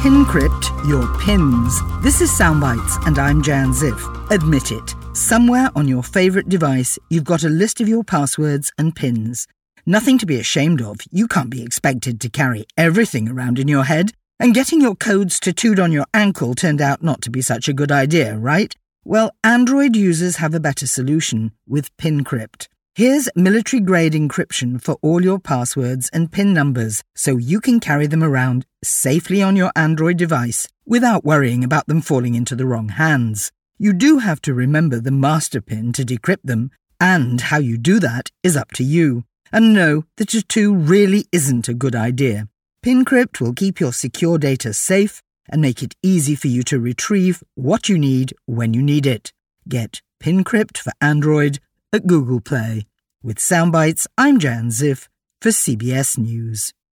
PinCrypt your pins. This is Soundbites and I'm Jan Ziff. Admit it, somewhere on your favourite device you've got a list of your passwords and pins. Nothing to be ashamed of. You can't be expected to carry everything around in your head. And getting your codes tattooed on your ankle turned out not to be such a good idea, right? Well, Android users have a better solution with PinCrypt. Here's military-grade encryption for all your passwords and PIN numbers, so you can carry them around safely on your Android device without worrying about them falling into the wrong hands. You do have to remember the master PIN to decrypt them, and how you do that is up to you. And no, the tattoo really isn't a good idea. PinCrypt will keep your secure data safe and make it easy for you to retrieve what you need when you need it. Get PinCrypt for Android at Google Play. With Soundbites, I'm Jan Ziff for CBS News.